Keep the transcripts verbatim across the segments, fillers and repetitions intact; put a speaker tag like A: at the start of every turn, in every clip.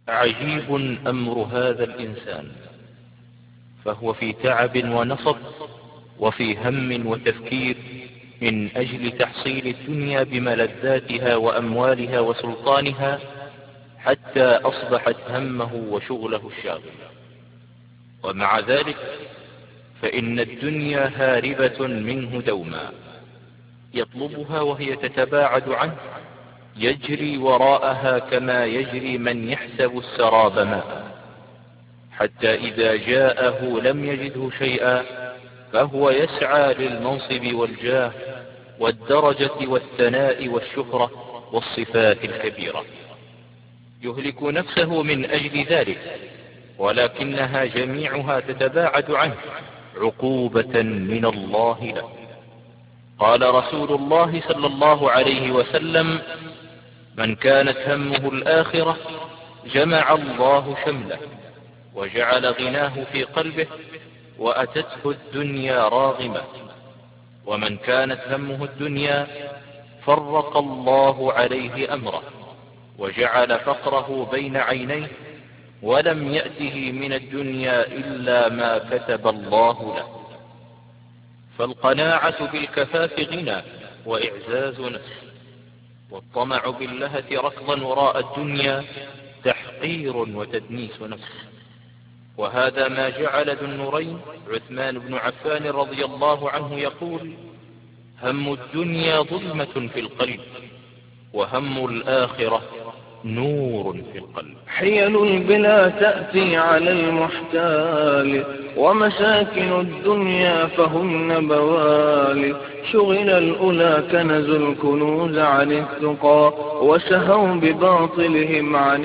A: عجيب أمر هذا الإنسان، فهو في تعب ونصب وفي هم وتفكير من أجل تحصيل الدنيا بملذاتها وأموالها وسلطانها، حتى أصبحت همه وشغله الشاغل. ومع ذلك فإن الدنيا هاربة منه دوما، يطلبها وهي تتباعد عنه، يجري وراءها كما يجري من يحسب السراب ماء، حتى إذا جاءه لم يجده شيئا، فهو يسعى للمنصب والجاه والدرجة والثناء والشهرة والصفات الكبيرة، يهلك نفسه من أجل ذلك، ولكنها جميعها تتباعد عنه عقوبة من الله له. قال رسول الله صلى الله عليه وسلم: من كانت همه الآخرة جمع الله شمله وجعل غناه في قلبه، وأتته الدنيا راغمة. ومن كانت همه الدنيا فرق الله عليه أمره وجعل فقره بين عينيه، ولم يأته من الدنيا إلا ما كتب الله له. فالقناعة بالكفاف غنى وإعزاز نفس، والطمع باللهة ركضا وراء الدنيا تحقير وتدنيس نفس. وهذا ما جعل ذو النورين عثمان بن عفان رضي الله عنه يقول: هم الدنيا ظلمة في القلب، وهم الآخرة نور في القلب.
B: حيل البلا تأتي على المحتال، ومساكن الدنيا فهن بوال. شغل الأولى كنزوا الكنوز عن الثقى، وسهوا بباطلهم عن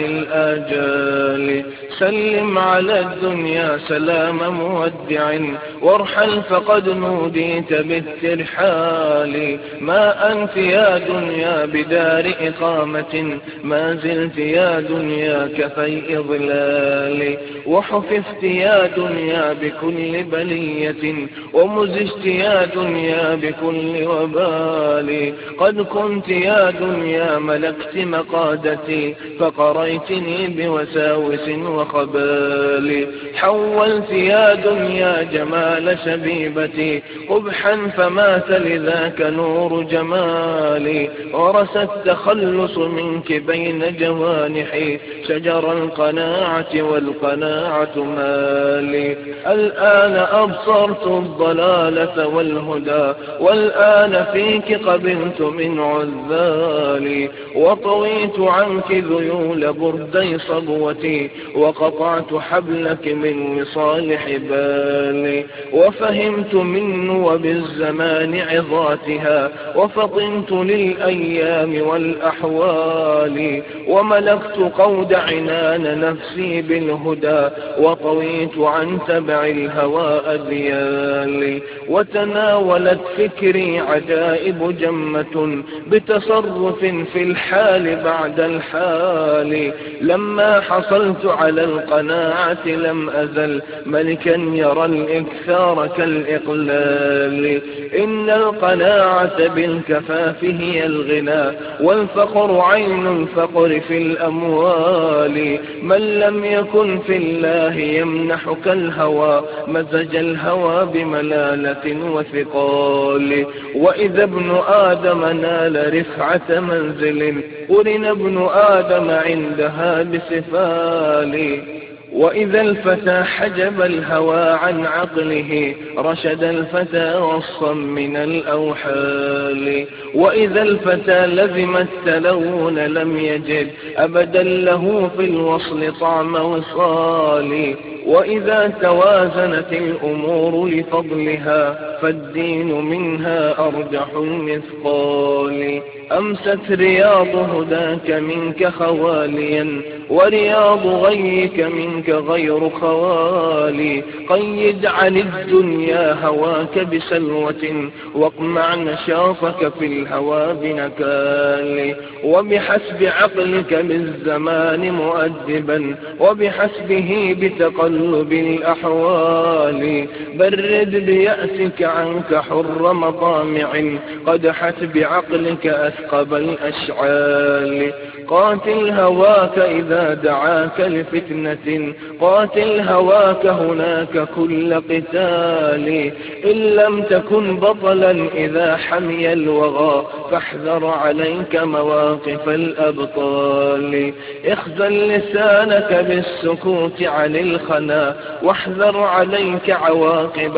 B: الآجال. سلم على الدنيا سلام مودع، وارحل فقد نوديت بالترحال. ما أنت يا دنيا بدار إقامة، ما زلت يا دنيا كفي ظلال. وحففت يا دنيا بكل بلية، ومزجت يا دنيا بكل وبال. قد كنت يا دنيا ملكت مقادتي، فقريتني بوساوس وخبال. حولت يا دنيا جمال شبيبتي قبحا، فمات لذاك نور جمالي. ورث التخلص منك بين جوانحي شجر القناعة، والقناعة مالي. الآن أبصرت الضلالة والهدى، والآن فيك قبلت من عذالي. وطويت عنك ذيول بردي صبوتي، وقطعت حبلك من وصال حبالي. وفهمت من وبالزمان عظاتها، وفطنت للأيام والأحوال. وملكت قود عنان نفسي بالهدى، وطويت عن تبع الهوى أذيالي. وتناولت فكري عجائب جمة، بتصرف في الحال بعد الحال. لما حصلت على القناعة لم أزل ملكا يرى الإكثار كالإقلال. إن القناعة بالكفاف هي الغنى، والفقر عين الفقر في الأموال. من لم يكن في الله يمنحك الهوى، مزج الهوى بملالة وثقال. وإذا ابن آدم نال رفعة منزل، قرن ابن آدم عندها بسفال. وإذا الفتى حجب الهوى عن عقله، رشد الفتى وصا من الأوحال. وإذا الفتى لزم التلون لم يجد أبدا له في الوصل طعم وصال. وإذا توازنت الأمور لفضلها، فالدين منها أرجح المثقال. أمست رياض هداك منك خواليا، ورياض غيك منك غير خوالي. قيد عن الدنيا هواك بسلوة، واقمع نشاطك في الهوى بنكال. وبحسب عقلك بالزمان مؤدبا، وبحسبه بتقلب الأحوال. برد بيأسك عنك حر مطامع، قدحت بعقلك أثقب الأشعال. قاتل هواك إذا دعاك لفتنة، قاتل هواك هناك كل قتال. إن لم تكن بطلا إذا حمي الوغى فاحذر عليك مواقف الأبطال. اخزن لسانك بالسكوت عن الخنا واحذر عليك عواقب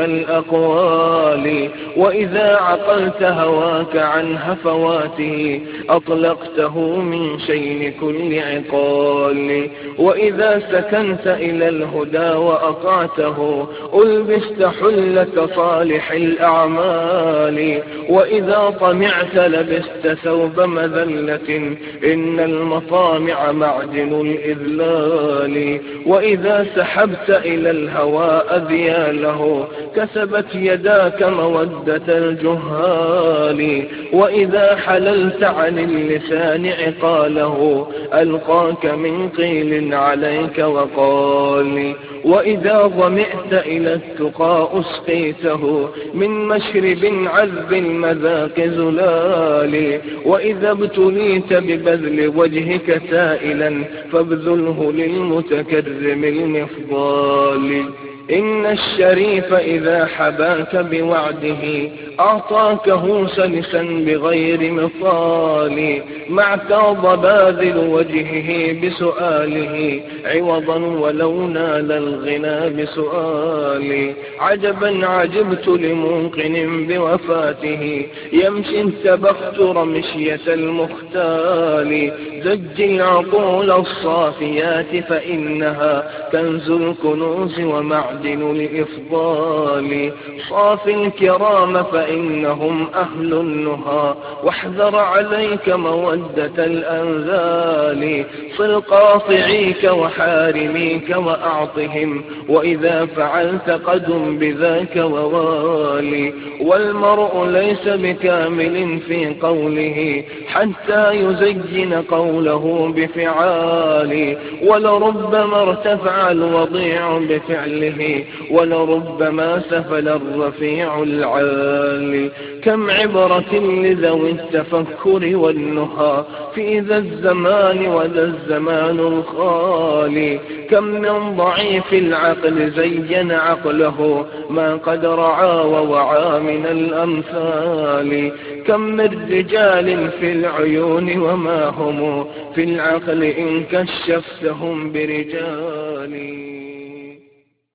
B: الأقوال. وإذا عقلت هواك عن هفواته أطلقته من شين كل عقال. وإذا سكنت إلى الهدى وأطعته ألبست حلة صالح الأعمال. وإذا طمعت لبست ثوب مذلة إن المطامع معدن الإذلال. وإذا سحبت إلى الهوى أذياله كسبت يداك مودة الجهال. وإذا حللت عن اللسان عقاله ألقاك من قيل عليك وقال. وإذا ظمئت إلى التقى أسقيته من مشرب عذب المذاق زلال. وإذا ابتليت ببذل وجهك سائلا فابذله للمتكرم المفضال. إن الشريف إذا حباك بوعده أعطاكه سلسا بغير مطال. ما اعتاض باذل وجهه بسؤاله عوضا ولو نال الغنى بسؤال. عجبا عجبت لموقن بوفاته يمشي التبختر مشية المختال. زج العقول الصافيات فإنها كنز الكنوز ومعدن الإفضال. صاف الكرام فإنهم أهل النهى واحذر عليك مودة الأنذال. صل قاطعيك وحارميك وأعطهم وإذا فعلت قدم بذاك ووالي. والمرء ليس بكامل في قوله حتى يزين قوله بفعال. ولربما ارتفع الوضيع بفعله ولربما سفل الرفيع العالي. كم عبرة لذوي التفكر والنهى في ذا الزمان وذا الزمان الخالي. كم من ضعيف العقل زين عقله ما قد رعى ووعى من الأمثال. كم من رجال في العيون وما هم في العقل إن كشفتهم برجال.